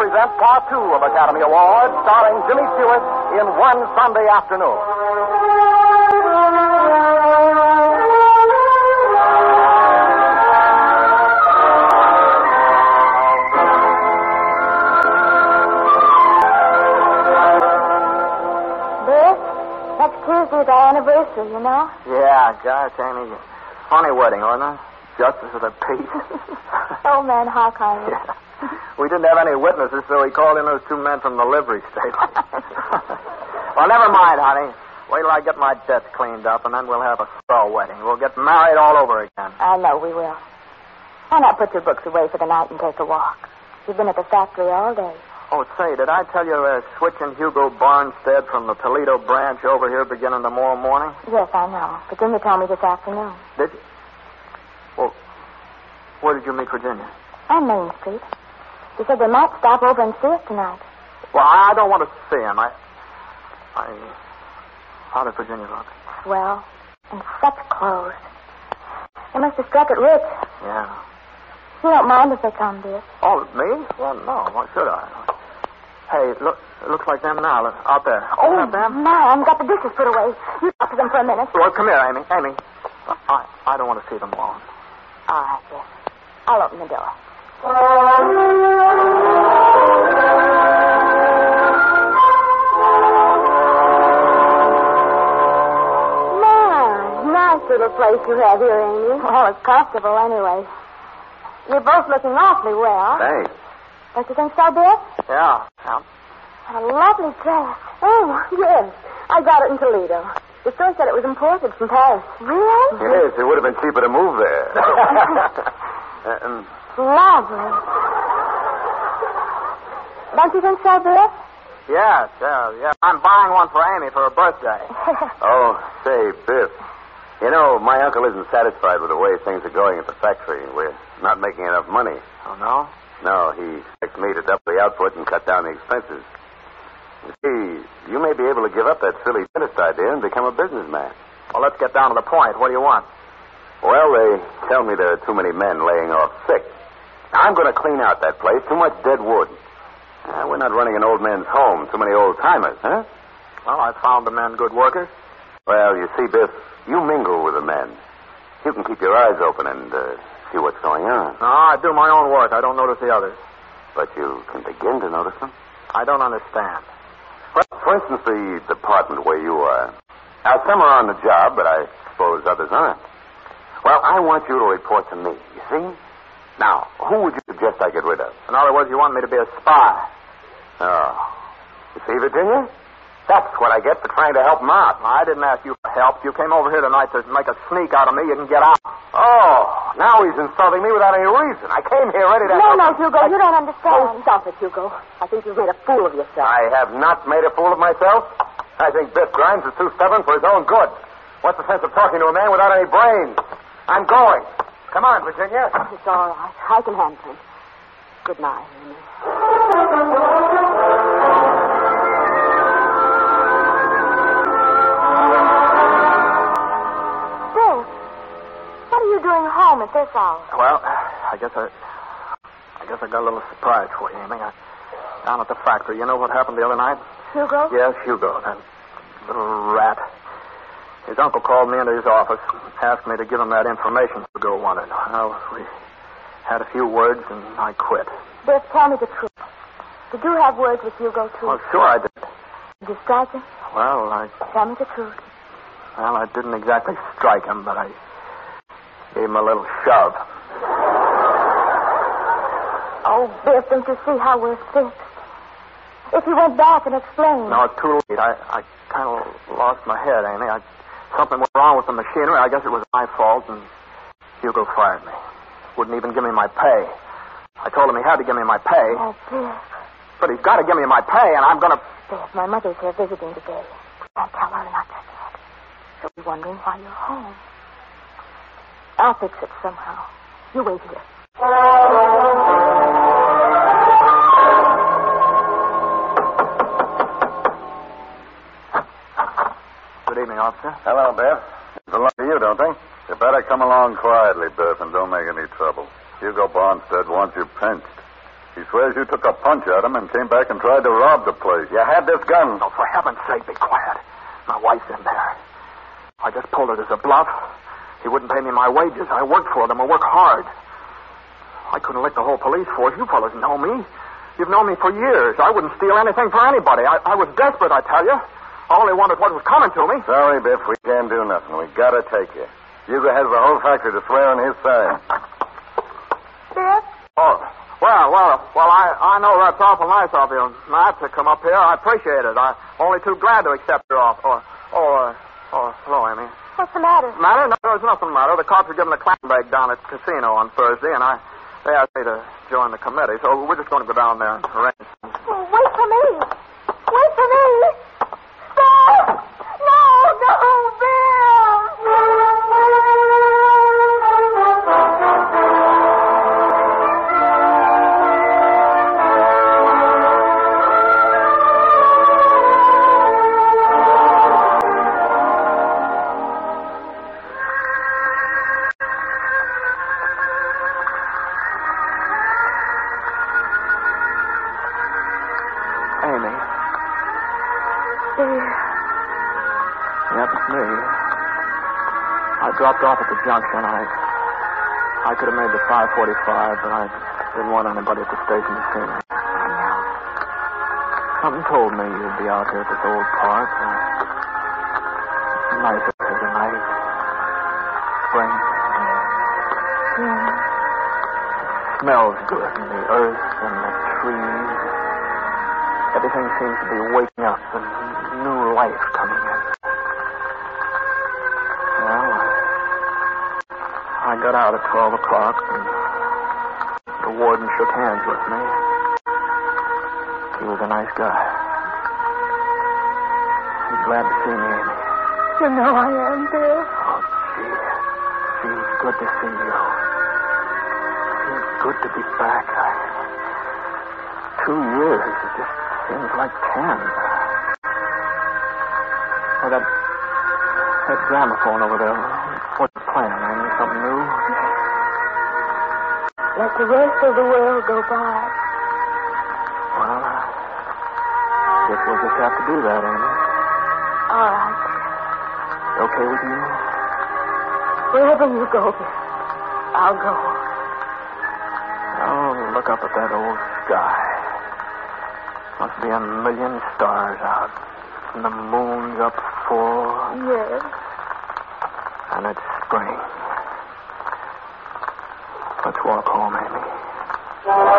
present Part 2 of Academy Awards, starring Jimmy Stewart in One Sunday Afternoon. Biff, next Tuesday's our anniversary, you know? Yeah, gosh, Amy. Funny wedding, wasn't it? Justice of the peace. Old man Harkine. Yeah. We didn't have any witnesses, so we called in those two men from the livery stable. Well, never mind, honey. Wait till I get my debts cleaned up, and then we'll have a swell wedding. We'll get married all over again. I know we will. Why not put your books away for the night and take a walk? You've been at the factory all day. Oh, say, did I tell you they're switching Hugo Barnstead from the Toledo branch over here beginning tomorrow morning? Yes, I know. Virginia told me this afternoon. Did you? Well, where did you meet Virginia? On Main Street. She said they might stop over and see us tonight. Well, I don't want to see him. How did Virginia look? Swell. And such clothes. They must have struck it rich. Yeah. You don't mind if they come, dear? Oh, me? Well, no. Why should I? Hey, it looks like them now. Out there. Oh, Isn't that them? man, got the dishes put away. You talk to them for a minute. Well, come here, Amy. Amy, I don't want to see them alone. All right, dear. I'll open the door. Man, nice little place you have here, Amy. Well, it's comfortable anyway. You're both looking awfully well. Thanks. Don't you think so, dear? Yeah. A lovely dress. Oh, yes. I got it in Toledo. The store said it was imported from Paris. Really? Yes, it would have been cheaper to move there. Lovely. Don't you think so, Biff? Yes, yeah. I'm buying one for Amy for her birthday. Oh, say, Biff. You know, my uncle isn't satisfied with the way things are going at the factory. We're not making enough money. Oh, no? No, he expects me to double the output and cut down the expenses. You see, you may be able to give up that silly dentist idea and become a businessman. Well, let's get down to the point. What do you want? Well, they tell me there are too many men laying off sick. I'm going to clean out that place. Too much dead wood. We're not running an old men's home. Too many old-timers, huh? Well, I found the men good workers. Well, you see, Biff, you mingle with the men. You can keep your eyes open and see what's going on. No, I do my own work. I don't notice the others. But you can begin to notice them? I don't understand. Well, for instance, the department where you are. Now, some are on the job, but I suppose others aren't. Well, I want you to report to me, you see? Now, who would you suggest I get rid of? In other words, you want me to be a spy. Oh. You see, Virginia? That's what I get for trying to help him out. I didn't ask you for help. You came over here tonight to make a sneak out of me. You can get out. Oh, now he's insulting me without any reason. I came here ready to... No, Hugo, you don't understand. Oh, stop it, Hugo. I think you've made a fool of yourself. I have not made a fool of myself. I think Biff Grimes is too stubborn for his own good. What's the sense of talking to a man without any brains? I'm going. Come on, Virginia. It's all right. I can handle him. Good night, Amy. Bill, what are you doing home at this hour? Well, I guess I got a little surprise for you, Amy. Down at the factory, you know what happened the other night? Hugo? Yes, Hugo, that little rat. His uncle called me into his office, asked me to give him that information Hugo wanted. Well, we had a few words, and I quit. Biff, tell me the truth. Did you have words with Hugo, too? Well, sure I did. Did you strike him? Well, Tell me the truth. I didn't exactly strike him, but I gave him a little shove. Oh, Biff, don't you see how we're fixed? If he went back and explained... No, it's too late. I kind of lost my head, Amy. Something went wrong with the machinery. I guess it was my fault, and Hugo fired me. Wouldn't even give me my pay. I told him he had to give me my pay. Oh, Biff. But he's got to give me my pay, and I'm going to... Biff, my mother's here visiting today. Don't tell her not just yet. She'll be wondering why you're home. I'll fix it somehow. You wait here. Good evening, officer. Hello, Biff. They belong to you, don't they? You better come along quietly, Biff, and don't make any trouble. Hugo Barnstead wants you pinched. He swears you took a punch at him and came back and tried to rob the place. You had this gun. Oh, for heaven's sake, be quiet. My wife's in there. I just pulled it as a bluff. He wouldn't pay me my wages. I worked for them. I work hard. I couldn't lick the whole police force. You fellas know me. You've known me for years. I wouldn't steal anything for anybody. I was desperate, I tell you. I only wanted what was coming to me. Sorry, Biff, we can't do nothing. We gotta take you. Hugo has the whole factory to swear on his side. Biff? Oh, well, I know that's awful nice of you, Matt, to come up here. I appreciate it. I'm only too glad to accept your offer. Hello, Amy. What's the matter? Matter? No, there's nothing matter. The cops are giving a clam bake down at the casino on Thursday, and they asked me to join the committee, so we're just going to go down there and arrange things. Oh, wait for me. Wait for me. Stop! No, Amy. Bill. Yep, it's me. I dropped off at the junction. I could have made the 5:45, but I didn't want anybody at the station to see me. I know. Something told me you'd be out here at this old park. It's nice up here tonight. Spring. Yeah. It smells good in the earth and the trees. Everything seems to be waking up and new life coming in. Well, I got out at 12 o'clock and the warden shook hands with me. He was a nice guy. He's glad to see me, Amy. You know I am, Bill. Oh, gee. Feels good to see you. Feels good to be back. 2 years. It just seems like 10. Oh, that gramophone over there. What's the plan, Amy? Something new? Let the rest of the world go by. Well, guess we'll just have to do that, Amy. All right. Okay with you? Wherever you go, Bill, I'll go. Oh, look up at that old sky. Must be a million stars out. And the moon's up full. Yes. And it's spring. Let's walk home, Amy.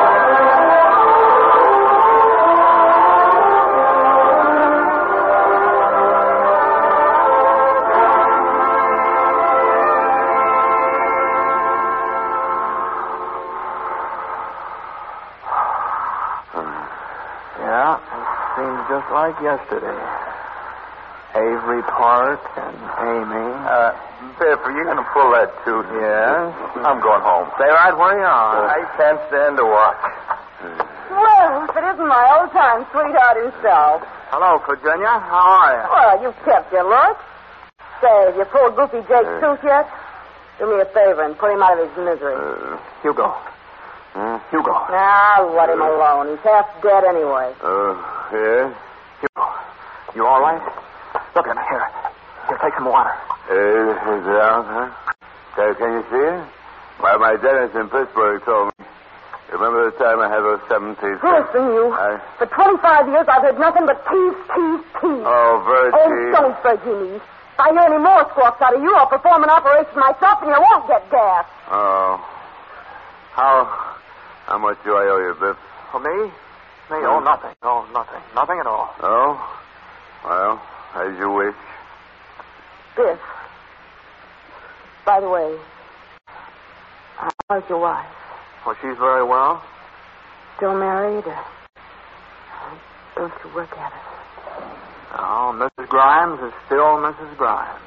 Yeah, it seems just like yesterday. Avery Park and Amy. Biff, are you going to pull that tooth? Yes. I'm going home. Stay right where you are. I can't stand to watch. Well, if it isn't my old-time sweetheart himself. Hello, Virginia. How are you? Well, you've kept your look. Say, have you pulled Goofy Jake's tooth yet? Do me a favor and put him out of his misery. Hugo. Hugo. Now, let him alone. He's half dead anyway. Yes? Hugo. You all right? Look at me. Here, take some water. Is it out, huh? Can you see it? My dentist in Pittsburgh told me. Remember the time I had those 7 teeth? Listen, you. For 25 years, I've heard nothing but teeth. Oh, Virgie. Oh, don't, Virgie. If I hear any more squawks out of you, I'll perform an operation myself and you won't get gas. Oh. How much do I owe you, Biff? For me? Me? Oh, nothing. Oh, nothing. Nothing at all. Oh? Well, as you wish. Biff. By the way, how's your wife? Well, she's very well. Still married? Don't you work at it? Oh, Mrs. Grimes is still Mrs. Grimes.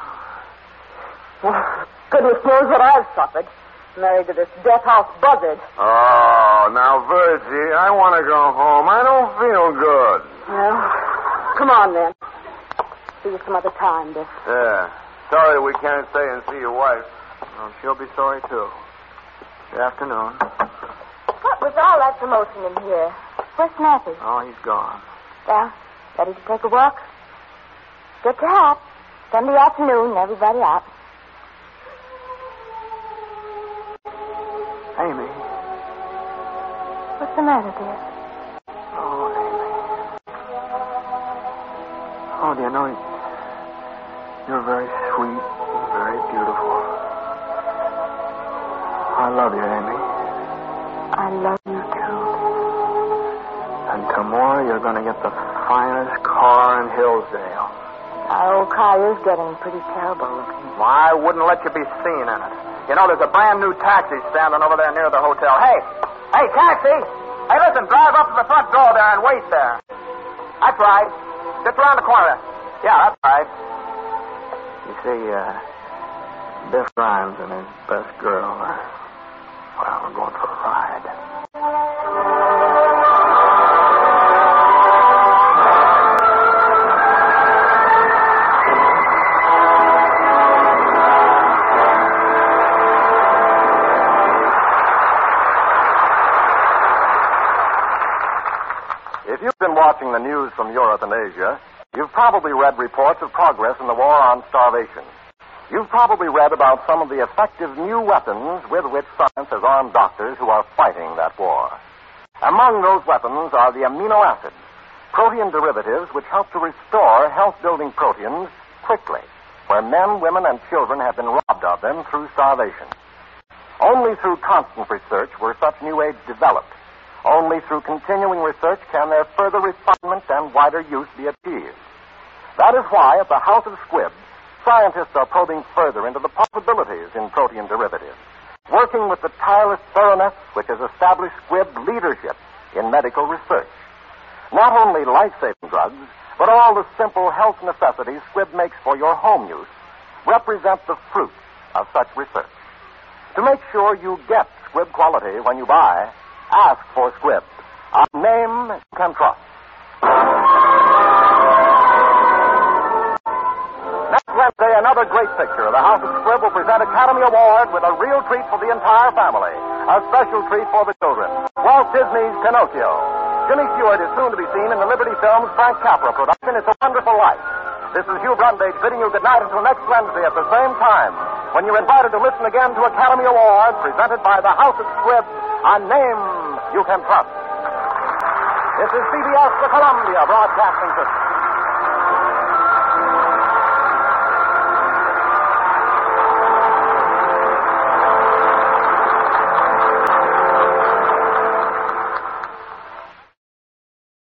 Well, goodness knows what I've suffered. Married to this death house buzzard. Oh, now, Virgie, I want to go home. I don't feel good. Well, come on then. See you some other time, Biff. Yeah. Sorry we can't stay and see your wife. Well, she'll be sorry, too. Good afternoon. What was What's all that commotion in here? Where's Snappy? Oh, he's gone. Well, ready to take a walk? Get your hat. Sunday afternoon, everybody out. Amy. What's the matter, dear? Oh, Amy. Oh, do you know, you're very sweet and very beautiful. I love you, Amy. I love you, too. And tomorrow you're going to get the finest car in Hillsdale. Our old car is getting pretty terrible looking. Well, I wouldn't let you be seen in it. You know, there's a brand new taxi standing over there near the hotel. Hey, taxi! Hey, listen, drive up to the front door there and wait there. That's right. Just around the corner. Yeah, that's right. You see, Biff Rhymes and his best girl are, well, we're going for a ride. If you've been watching the news from Europe and Asia, you've probably read reports of progress in the war on starvation. You've probably read about some of the effective new weapons with which science has armed doctors who are fighting that war. Among those weapons are the amino acids, protein derivatives which help to restore health-building proteins quickly, where men, women, and children have been robbed of them through starvation. Only through constant research were such new aids developed. Only through continuing research can their further refinement and wider use be achieved. That is why at the House of Squibb, scientists are probing further into the possibilities in protein derivatives, working with the tireless thoroughness which has established Squibb leadership in medical research. Not only life-saving drugs, but all the simple health necessities Squibb makes for your home use represent the fruit of such research. To make sure you get Squibb quality when you buy, ask for Squibb, a name you can trust. Next Wednesday, another great picture. The House of Squibb will present Academy Award with a real treat for the entire family. A special treat for the children. Walt Disney's Pinocchio. Jimmy Stewart is soon to be seen in the Liberty Films Frank Capra production, It's a Wonderful Life. This is Hugh Brundage bidding you good night until next Wednesday at the same time, when you're invited to listen again to Academy Award presented by the House of Squibb, a name you can trust. This is CBS, the Columbia Broadcasting System.